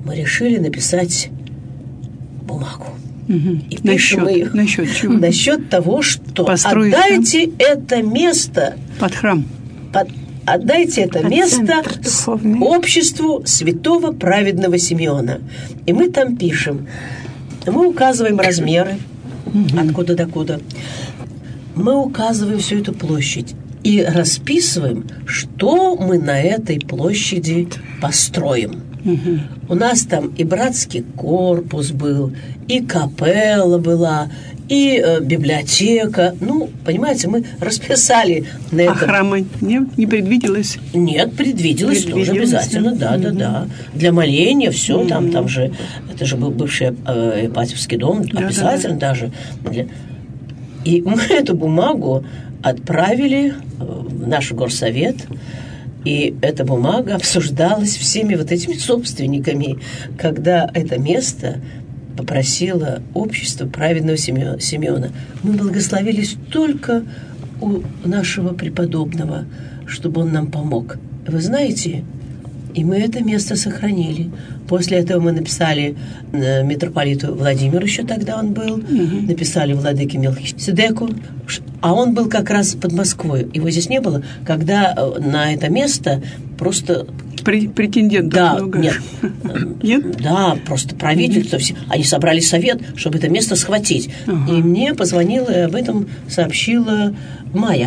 мы решили написать бумагу. И пишем ее насчет чего? Насчет того, что построить отдайте это место под храм. Отдайте это место обществу святого праведного Симеона. И мы там пишем. Мы указываем размеры, откуда до куда. Мы указываем всю эту площадь и расписываем, что мы на этой площади построим. У нас там и братский корпус был, и капелла была, и библиотека. Ну, понимаете, мы расписали на это. А храма не предвиделось? Нет, предвиделось тоже обязательно, да. Для моления все, там же, это же был бывший Ипатьевский дом, обязательно даже. И мы эту бумагу отправили в наш горсовет, и эта бумага обсуждалась всеми вот этими собственниками, когда это место попросило общество праведного Симеона. Мы благословились только у нашего преподобного, чтобы он нам помог. Вы знаете, и мы это место сохранили. После этого мы написали митрополиту Владимиру, еще тогда он был, написали владыке Мелхиседеку, а он был как раз под Москвой. Его здесь не было, когда на это место просто... Претендентов много. Нет? Да, просто правительство. Они собрали совет, чтобы это место схватить. И мне позвонила и об этом сообщила Майя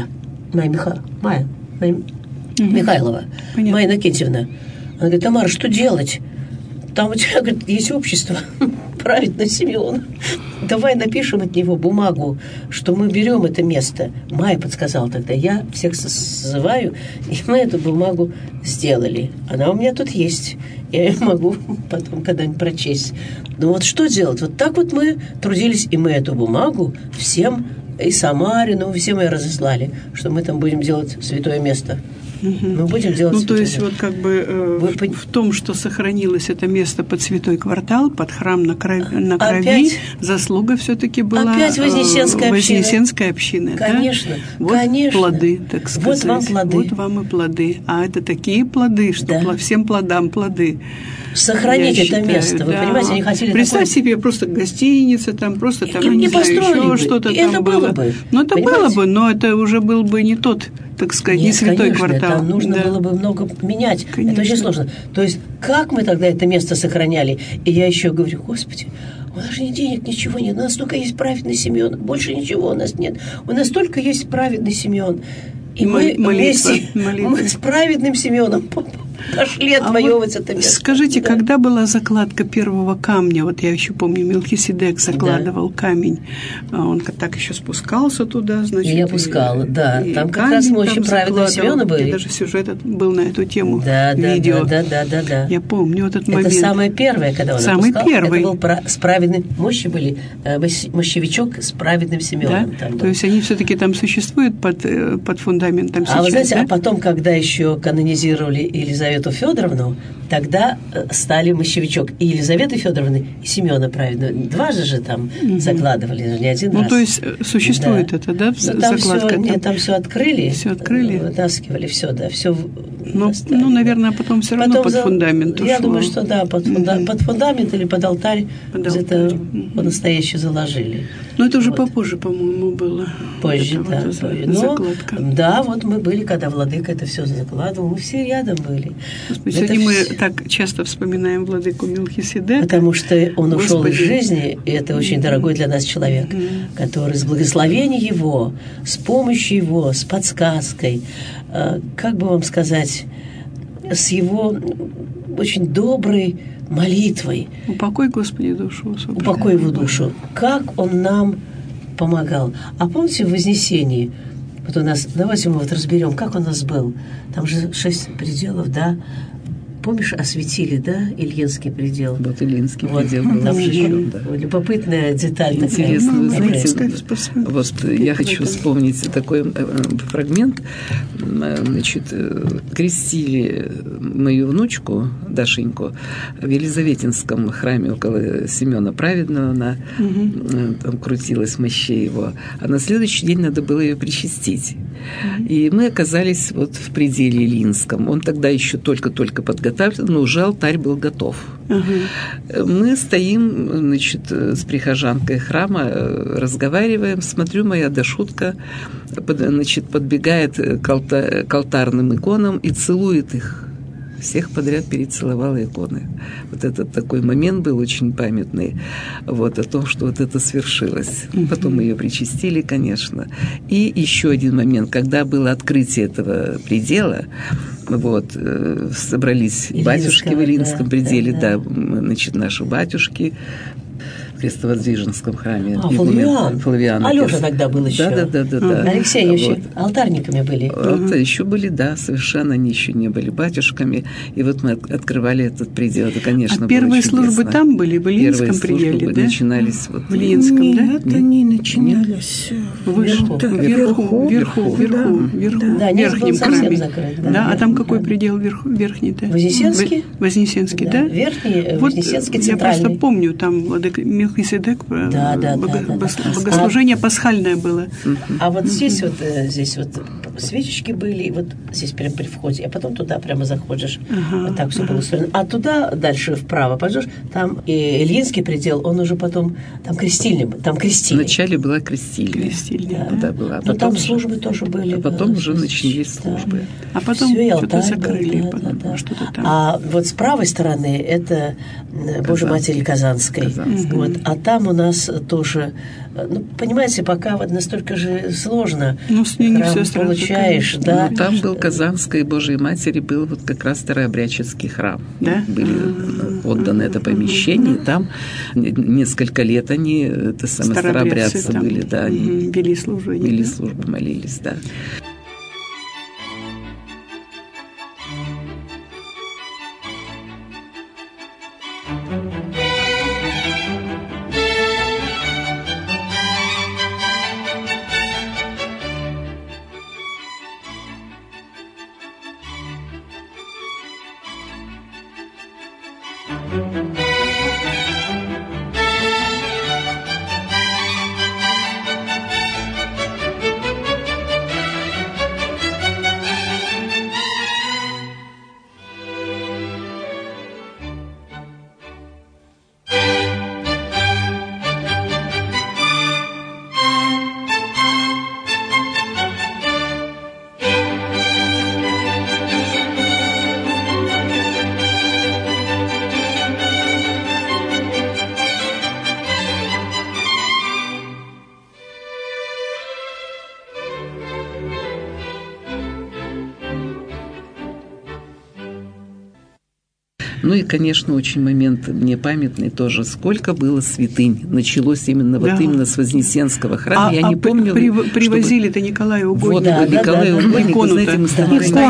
Михайлова. Понятно. Майя Иннокентьевна. Она говорит: Тамара, что делать? Там у тебя, говорит, есть общество праведного Симеона. Давай напишем от него бумагу, что мы берем это место. Майя подсказала тогда. Я всех созываю, и мы эту бумагу сделали. Она у меня тут есть. Я ее могу потом когда-нибудь прочесть. Ну вот что делать? Вот так вот мы трудились, и мы эту бумагу всем, и Самарину, всем ее разослали, что мы там будем делать святое место. Мы будем делать. То есть вот как бы в том, что сохранилось это место под святой квартал, под храм на крови, опять, заслуга все-таки была опять Вознесенской общины. Конечно, да? конечно. Плоды, так сказать. Вот вам плоды. Вот вам и плоды. А это такие плоды, что всем плодам плоды. Сохранить это место, вы понимаете, они хотели... Представь себе, просто гостиница, там просто там, не построили еще что-то там это было бы. Ну, это было бы, но это уже был бы не тот, так сказать, не святой квартал. Там нужно было бы много менять. Конечно. Это очень сложно. То есть, как мы тогда это место сохраняли? И я еще говорю: Господи, у нас же ни денег, ничего нет. У нас только есть праведный Симеон. Больше ничего у нас нет. У нас только есть праведный Симеон. И мы вместе мы с праведным Симеоном пошли отвоевывать это место. Скажите, когда была закладка первого камня? Вот я еще помню, Мелхиседек закладывал камень. Он так еще спускался туда, значит. Я опускала, да. Там как раз мощи праведного Симеона были. Даже сюжет был на эту тему. Видео. Да. Я помню этот момент. Это самое первое, когда он самый опускал. Первый. Это был с праведным... Мощи были, мощевичок с праведным Симеоном. Да? То есть они все-таки там существуют под фундаментом сейчас, вы знаете, да? а потом, когда еще канонизировали Елизавету Федоровну, тогда стали мощевичок и Елизаветы Федоровны, и Семена праведного. Дважды же там закладывали, не один раз. То есть существует это, да, закладка? Там все открыли. Все открыли? Вытаскивали все, да, все. Наверное, потом все равно под фундамент ушло. Я думаю, что да, под фундамент или под алтарь это по-настоящему заложили. Но это уже попозже, по-моему, было. Позже, да. Закладка. Да, вот мы были, когда владыка это все закладывал, мы все рядом были. Господи, сегодня мы так часто вспоминаем владыку Мелхиседека. Потому что он ушел из жизни, и это очень дорогой для нас человек, который с благословения его, с помощью его, с подсказкой, как бы вам сказать, с его очень доброй молитвой. Упокой, Господи, душу. Упокой его душу. Как он нам помогал. А помните в Вознесении, вот у нас, давайте мы вот разберем, как у нас был. Там же 6 пределов, да? Помнишь, осветили, да, Ильинский предел? Вот Ильинский предел был. Там же еще любопытная деталь. Интересно, вы знаете, вот я хочу вспомнить такой фрагмент. Значит, крестили мою внучку Дашеньку в Елизаветинском храме около Семена Праведного. Там крутилась мощей его. А на следующий день надо было ее причастить. И мы оказались вот в пределе Ильинском. Он тогда еще только-только подготовился но уже алтарь был готов. Мы стоим, значит, с прихожанкой храма, разговариваем, смотрю, моя Дашутка, значит, подбегает к алтарным иконам и целует их. Всех подряд перецеловала иконы. Вот этот такой момент был очень памятный, вот, о том, что вот это свершилось. Потом ее причастили, конечно. И еще один момент, когда было открытие этого предела, вот, собрались батюшки в Илинском пределе, да, значит, наши батюшки, в Крестовоздвиженском храме. Флавиан. Алёша тогда был еще. Да. Алексей еще алтарниками были. Еще были, да, совершенно они еще не были батюшками. И вот мы открывали этот предел. Это, конечно, а первые службы там были, в Ильинском пределе, да? Начинались вот в Ильинском, да? Нет, они начинались вверху, да, в верхнем храме. Закрыт, да, а там какой предел верхний-то? Вознесенский. Вознесенский, да? Верхний, вот Вознесенский, центральный. Я просто помню, там Мелхиседек, богослужение пасхальное было. А вот здесь вот свечечки были, вот здесь прямо при входе, а потом туда прямо заходишь. Вот так все было устроено. А туда дальше вправо пойдешь, там и Ильинский предел, он уже потом, там крестили. Вначале была крестильня. Да, была. Но там службы тоже были. А потом уже начались службы. А потом что-то закрыли. Что-то там. А вот с правой стороны это Божьей Матери Казанской. Вот. А там у нас тоже, ну, понимаете, пока вот настолько же сложно. Ну, с ней не все получаешь, да. Ну, там был Казанской Божьей Матери, был вот как раз старообрядческий храм. Да? Были отданы это помещение, и там несколько лет они, это самые старообрядцы были, да. Они вели службы. Вели службы, молились, да. Ну и, конечно, очень момент мне памятный тоже. Сколько было святынь. Началось именно вот именно с Вознесенского храма. Я не помню. Привозили-то Николаю Угоднику. Вот, Николаю Угоднику, знаете, мы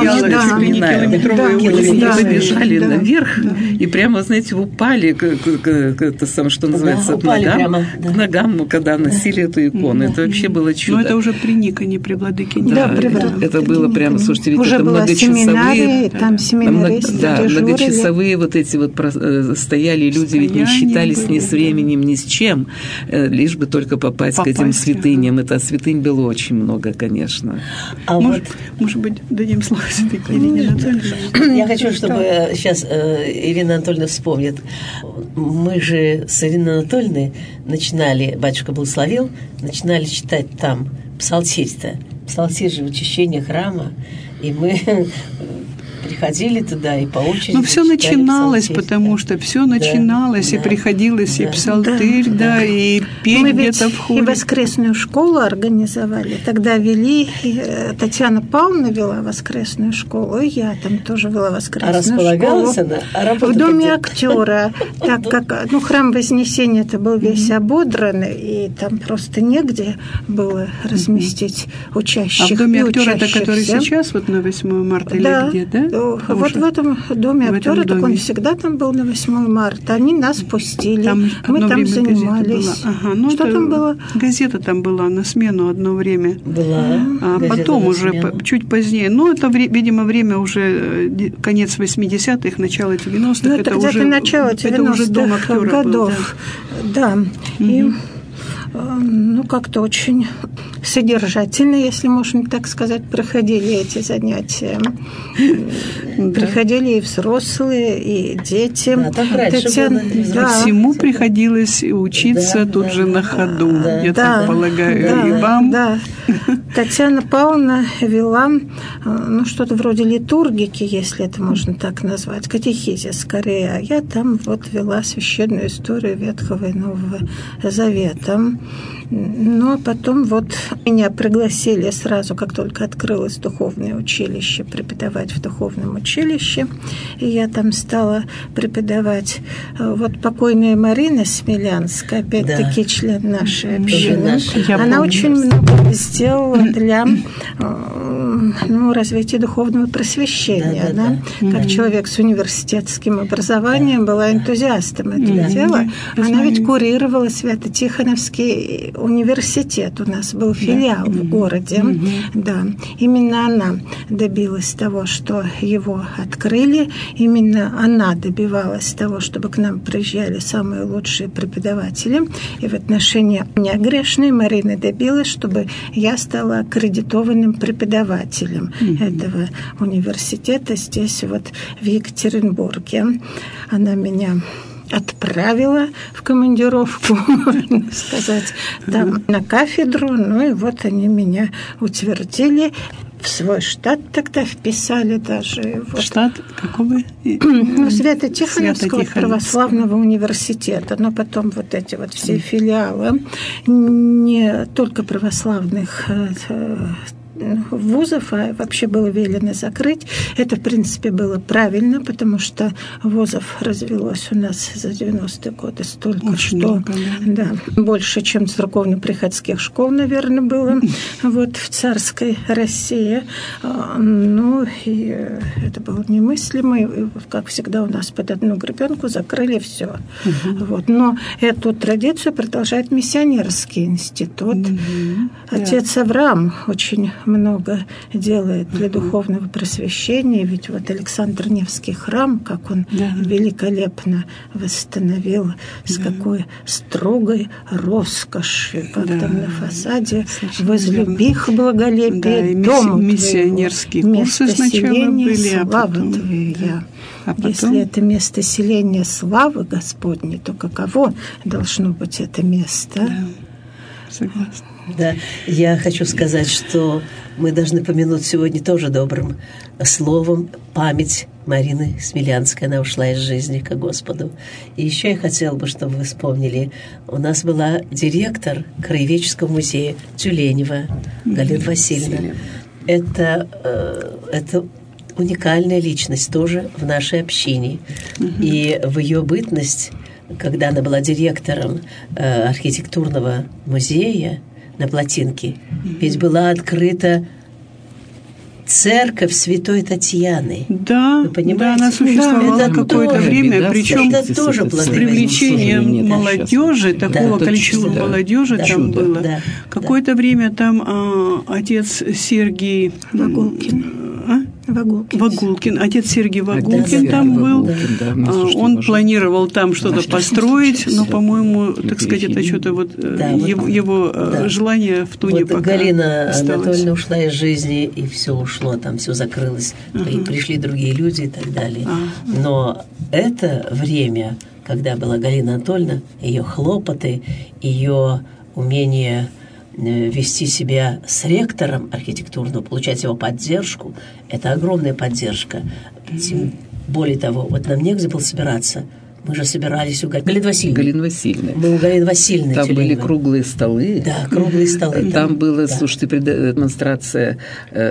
забежали наверх и прямо, знаете, упали, что называется, к ногам, когда носили эту икону. Это вообще было чудо. Но это уже при Никоне, при владыке Никоне. Да, это было прямо, слушайте, ведь уже это многочасовые. Там семинаристы дежурили. Многочасовые вот эти вот стояли люди, ведь не считались ни с временем, ни с чем, лишь бы только попасть к этим святыням. Это святынь было очень много, конечно. Может быть, дадим слово все-таки Ирине Анатольевне. Я хочу, чтобы сейчас Ирина Анатольевна вспомнит. Мы же с Ириной Анатольевной начинали, батюшка благословил, начинали читать там псалтирь-то. Псалтирь же в очищении храма. И мы приходили туда и по очереди. Ну, все начиналось, потому что все начиналось, и приходилось и псалтырь, и петь где-то в хоре. И воскресную школу организовали. Тогда вели, Татьяна Павловна вела воскресную школу, и я там тоже вела воскресную школу. А располагалась она? В доме актера. Так как, храм Вознесения это был весь ободранный, и там просто негде было разместить учащихся. А в доме актера, это который сейчас, вот на 8 марта или где, да? Вот в этом доме актера, так он всегда там был на 8 марта. Они нас пустили, мы там занимались. Что там было? Газета там была на смену одно время. Была. А потом уже чуть позднее. Ну, это, видимо, время уже конец 80-х, начало 90-х. Это уже начало 90-х годов. Да. И как-то очень содержательно, если можно так сказать, проходили эти занятия. Приходили и взрослые, и дети. Да, так раньше было. Всему приходилось учиться тут же на ходу. Я так полагаю, и вам. Да. Татьяна Павловна вела, что-то вроде литургики, если это можно так назвать, катехизис скорее, а я там вела священную историю Ветхого и Нового Завета. Ну, а потом меня пригласили сразу, как только открылось духовное училище, преподавать в духовном училище. И я там стала преподавать. Покойная Марина Смелянская, опять-таки член нашей общины, она очень много сделала для развития духовного просвещения. Она, как человек с университетским образованием, была энтузиастом этого дела. Она ведь курировала Свято-Тихоновский университет. У нас был филиал в городе. Да. Именно она добилась того, что его открыли. Именно она добивалась того, чтобы к нам приезжали самые лучшие преподаватели. И в отношении меня грешной Марины добилась, чтобы я стала аккредитованным преподавателем этого университета здесь, в Екатеринбурге. Она меня отправила в командировку, можно сказать, там на кафедру. Они меня утвердили. В свой штат тогда вписали даже. Штат какого? Свято-Тихоновского православного университета. Но потом эти все филиалы не только православных вузов, а вообще было велено закрыть. Это, в принципе, было правильно, потому что вузов развелось у нас за 90-е годы столько, очень что много, больше, чем церковно-приходских школ, наверное, было в царской России. И это было немыслимо. И, как всегда, у нас под одну гребенку закрыли все. Но эту традицию продолжает миссионерский институт. Отец Авраам очень много делает для духовного просвещения. Ведь Александр Невский храм, как он великолепно восстановил, с какой строгой роскошью, как там на фасаде, возлюбих благолепие, дом миссионерские курсы сначала были, а потом... Если это место селения славы Господней, то каково должно быть это место? Согласна. Да, я хочу сказать, что мы должны помянуть сегодня тоже добрым словом память Марины Смелянской. Она ушла из жизни ко Господу. И еще я хотела бы, чтобы вы вспомнили, у нас была директор Краеведческого музея Тюленева Галина Васильевна. Это уникальная личность тоже в нашей общине. И в ее бытность, когда она была директором архитектурного музея на Плотинке, ведь была открыта церковь Святой Татьяны. Да, вы понимаете? Да, она существовала какое-то время, причем это тоже с привлечением молодежи, такого количества молодежи там было. Да, какое-то время там отец Сергий Вагулкин. Отец Сергий Вагулкин там был. Он планировал там что-то построить, но, по-моему, так сказать, это что-то его желание в туне пока Галина осталось. Анатольевна ушла из жизни, и все ушло, там все закрылось, и пришли другие люди и так далее. Но это время, когда была Галина Анатольевна, ее хлопоты, ее умение вести себя с ректором архитектурного, получать его поддержку, это огромная поддержка. Более того, нам негде было собираться. Мы же собирались у Галины Васильевны. Мы у Галины Васильевны. Там были круглые столы. Да, круглые столы. Там была, слушайте, демонстрация,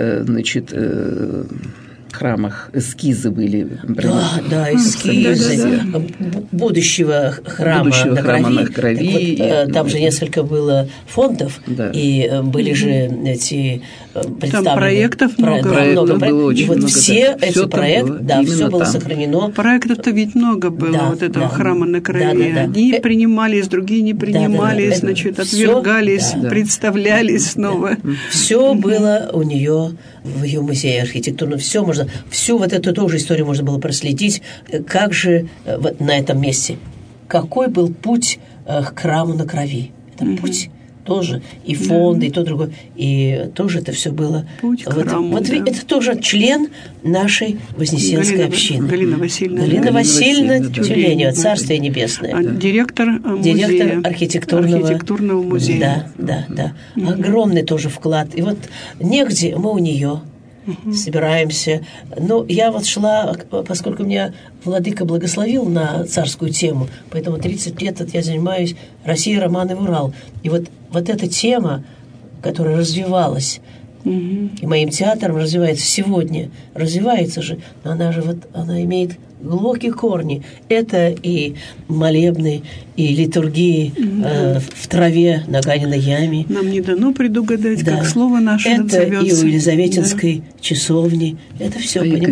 храмах эскизы были. Да, эскизы будущего храма на Крови. Там же несколько было фондов, и были же эти представлены. Там проектов много. Проектов было очень много. И все эти проекты, все было сохранено. Проектов-то ведь много было, этого храма на Крови. Одни принимались, другие не принимались, отвергались, представлялись снова. Все было у нее в ее музее архитектурном. Все можно, всю эту тоже историю можно было проследить. Как же на этом месте? Какой был путь к храму на Крови? Это путь тоже и фонды, и то, другое. И тоже это все было... Путь к храму, это тоже член нашей Вознесенской общины. Галина Васильевна Тюленева, Царствие Небесное. Директор музея. Директор архитектурного музея. Да. Огромный тоже вклад. И вот негде, мы у нее собираемся. Но я вот шла, поскольку меня владыка благословил на царскую тему, поэтому 30 лет я занимаюсь «Россия, роман и Урал». И вот эта тема, которая развивалась, и моим театром развивается сегодня, развивается же, но она имеет глубокие корни. Это и молебны, и литургии в траве на Ганиной яме. Нам не дано предугадать, как слово наше это назовется. И у Елизаветинской часовни. Это все, понимаете?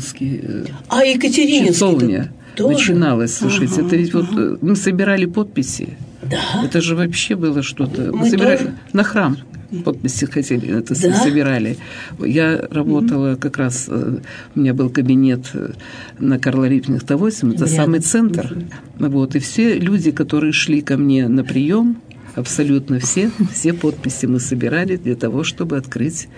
Екатерининский часовня тоже начиналась. Слушайте, это ведь вот мы собирали подписи. Да. Это же вообще было что-то. Мы собирали тоже на храм. Подписи хотели, это собирали. Я работала как раз, у меня был кабинет на Карла Липкнехта 8, это самый центр. Вот, и все люди, которые шли ко мне на прием, абсолютно все подписи мы собирали для того, чтобы открыть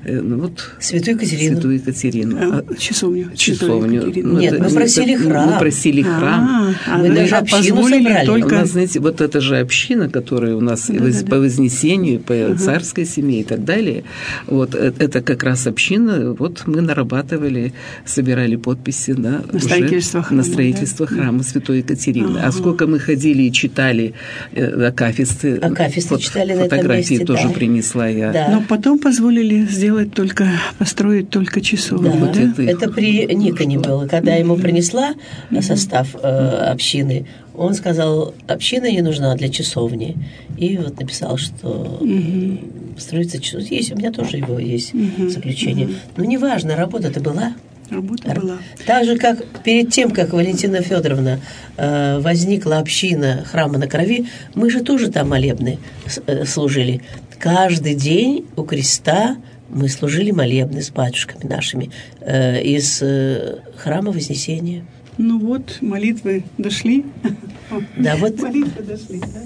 Святую Екатерину. Часовню. Нет, мы просили храм. Мы просили храм. Мы даже общину собрали. У нас, знаете, вот эта же община, которая у нас по Вознесению, по царской семье и так далее, вот это как раз община, вот мы нарабатывали, собирали подписи на строительство храма Святой Екатерины. А сколько мы ходили и читали акафисты, читали на этом фотографии месте, тоже принесла я. Да. Но потом позволили построить только часовню. Это при Никоне было. Когда ему принесла состав общины, он сказал, община не нужна для часовни. И вот написал, что строится часовня. Есть, у меня тоже его есть заключение. Но неважно, работа-то была. Работа была. Так же, как перед тем, как Валентина Федоровна возникла община храма на Крови, мы же тоже там молебны служили. Каждый день у креста мы служили молебны с батюшками нашими из храма Вознесения. Ну вот, молитвы дошли. Да, вот. Молитвы дошли, да.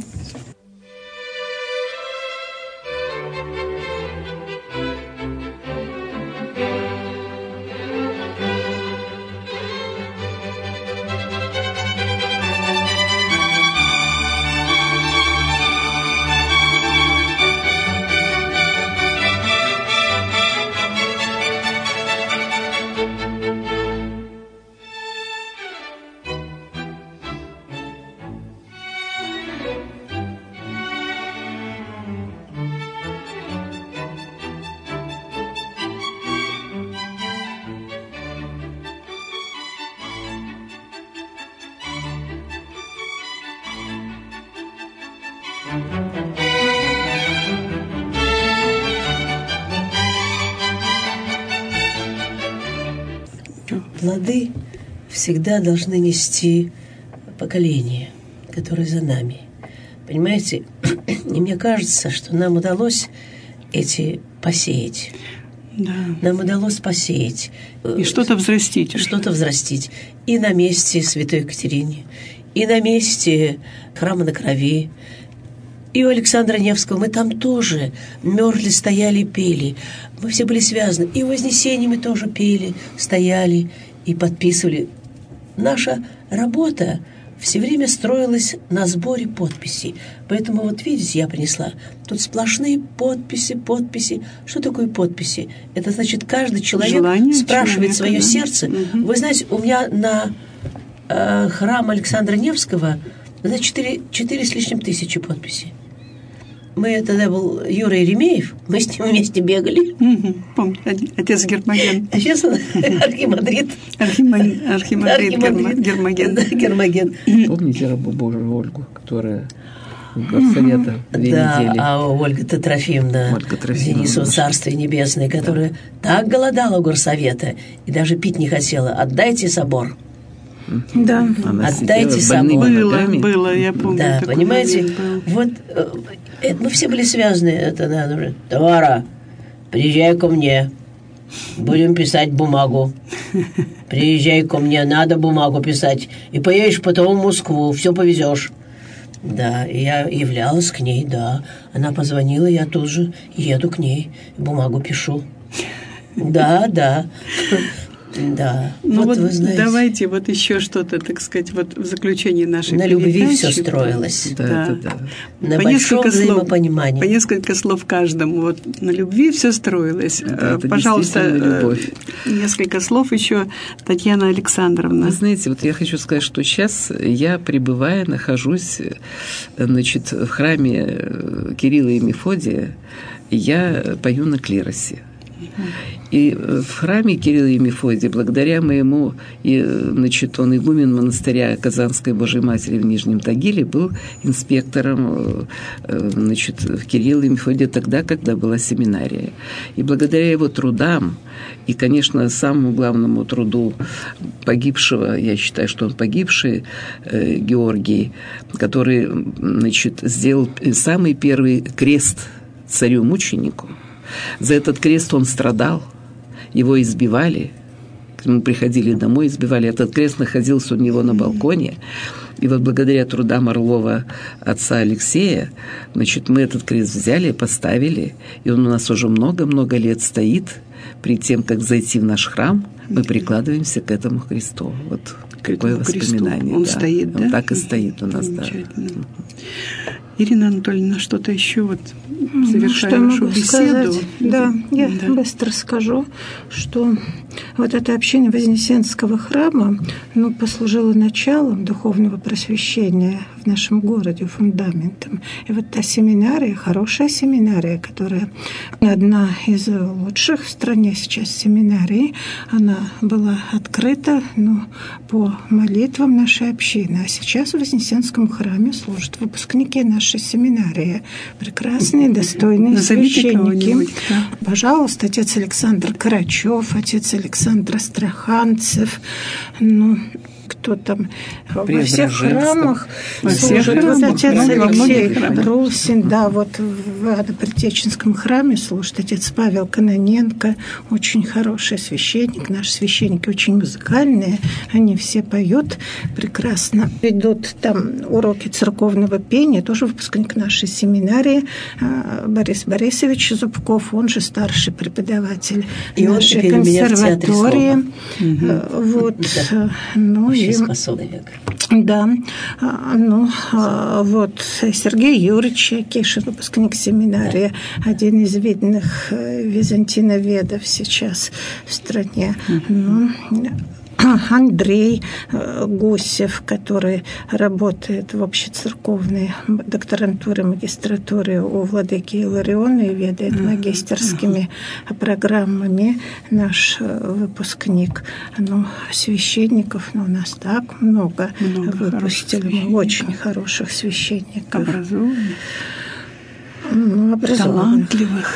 Плоды всегда должны нести поколение, которое за нами. Понимаете? И мне кажется, что нам удалось эти посеять. Да. Нам удалось посеять. И что-то взрастить. Что-то взрастить. И на месте Святой Екатерине, и на месте храма на Крови, и у Александра Невского. Мы там тоже мерзли, стояли, пели. Мы все были связаны. И в Вознесении мы тоже пели, стояли и подписывали. Наша работа все время строилась на сборе подписей. Поэтому вот видите, я принесла. Тут сплошные подписи. Что такое подписи? Это значит, каждый человек спрашивает свое сердце. Вы знаете, у меня на храм Александра Невского 4 с лишним тысячи подписей. Мы тогда был Юра Еремеев, мы с ним вместе бегали. Помню, отец Гермоген. А сейчас он архимандрит. Архимандрит Гермоген. Гермоген. Помните рабу Божию Ольгу, которая горсовета 2 недели? Да, а Ольга-то Трофимовна, Денисова Царствие Небесное, которая так голодала у горсовета и даже пить не хотела. Отдайте собор. Да. Отдайте собор. Было, я помню. Да, понимаете, вот мы все были связаны. Это надо. Тамара, приезжай ко мне. Будем писать бумагу. Приезжай ко мне, надо бумагу писать. И поедешь потом в Москву, все повезешь. Да, я являлась к ней, да. Она позвонила, я тут же еду к ней, бумагу пишу. Да. Да, ну вот вы знаете. Давайте вот еще что-то, так сказать, вот в заключении нашей на передачи. Любви все строилось. Да. На большом взаимопонимании. По несколько слов каждому. Вот на любви все строилось. Да, пожалуйста, любовь. Несколько слов еще, Татьяна Александровна. Вы знаете, вот я хочу сказать, что сейчас я нахожусь, значит, в храме Кирилла и Мефодия, и я пою на клиросе. И в храме Кирилла и Мефодия, благодаря моему, значит, он игумен монастыря Казанской Божьей Матери в Нижнем Тагиле, был инспектором, значит, в Кирилла и Мефодия тогда, когда была семинария. И благодаря его трудам, и, конечно, самому главному труду погибшего, я считаю, что он погибший, Георгий, который, значит, сделал самый первый крест царю-мученику. За этот крест он страдал, его избивали, к нему приходили домой, избивали. Этот крест находился у него на балконе. И вот благодаря трудам Орлова отца Алексея, значит, мы этот крест взяли, поставили, и он у нас уже много-много лет стоит. Перед тем, как зайти в наш храм, мы прикладываемся к этому кресту. Вот какое воспоминание. Он стоит, да? Он так и стоит у нас, да. Ирина Анатольевна, что-то еще вот завершая нашу беседу? Да, я быстро скажу, что вот это общение Вознесенского храма послужило началом духовного просвещения в нашем городе, фундаментом. И вот та семинария, хорошая семинария, которая одна из лучших в стране сейчас семинарий, она была открыта по молитвам нашей общины. А сейчас в Вознесенском храме служат выпускники нашей семинарии. Прекрасные, достойные священники. Да. Пожалуйста, отец Александр Карачев, отец Александр Астраханцев, кто там во всех храмах служит. Вот отец Алексей Русин, да, вот в Ано-Предтеченском храме служит отец Павел Кононенко, очень хороший священник. Наши священники очень музыкальные, они все поют прекрасно. Ведут там уроки церковного пения, тоже выпускник нашей семинарии, Борис Борисович Зубков, он же старший преподаватель нашей консерватории. Вот, способный. Да, вот Сергей Юрьевич Якишин, выпускник семинарии, один из видных византиноведов сейчас в стране. Андрей Гусев, который работает в общецерковной докторантуре, магистратуре у владыки Илариона и ведает магистерскими программами, наш выпускник. Священников у нас так много выпустили, очень хороших священников. Талантливых.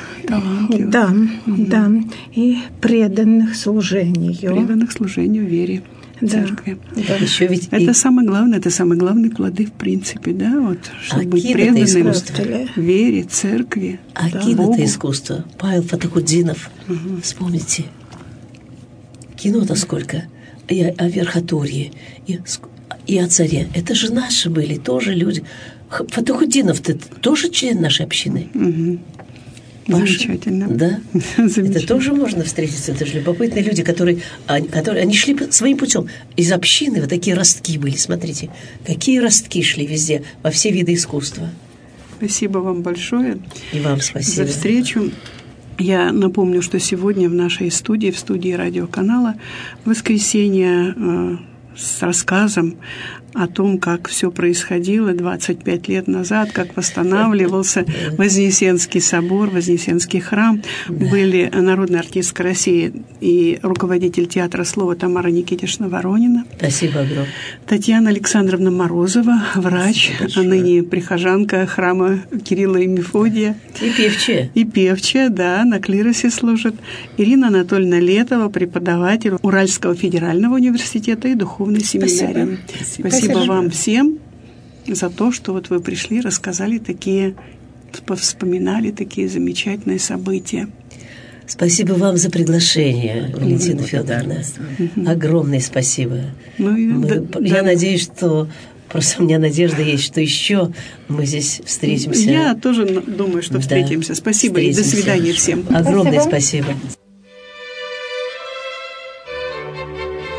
Да, и преданных служению. Преданных служению вере, церкви. Да. Еще ведь это самое главное, это самые главные плоды в принципе, да, вот, чтобы быть преданным вере, церкви. Акид — это искусство. Павел Фатахуддинов, вспомните, кино-то сколько, и о верхотурье, и о царе. Это же наши были, тоже люди. Фатахуддинов-то тоже член нашей общины. Замечательно. Да. Это тоже можно встретиться. Это же любопытные люди, которые они шли своим путем. Из общины вот такие ростки были. Смотрите, какие ростки шли везде, во все виды искусства. Спасибо вам большое. И вам спасибо. За встречу. Я напомню, что сегодня в нашей студии, в студии радиоканала, воскресенье с рассказом о том, как все происходило 25 лет назад, как восстанавливался Вознесенский собор, Вознесенский храм. Были народная артистка России и руководитель театра слова Тамара Никитишна Воронина. Спасибо огромное. Татьяна Александровна Морозова, врач, а ныне прихожанка храма Кирилла и Мефодия. И певчая. И певчая, да, на клиросе служит. Ирина Анатольевна Летова, преподаватель Уральского федерального университета и духовной семинарии. Спасибо вам всем за то, что вот вы пришли, рассказали вспоминали такие замечательные события. Спасибо вам за приглашение, Валентина Федоровна. Огромное спасибо. Я надеюсь, что Просто у меня надежда есть, что еще мы здесь встретимся. Я тоже думаю, что встретимся. Спасибо и до свидания всем. Огромное спасибо.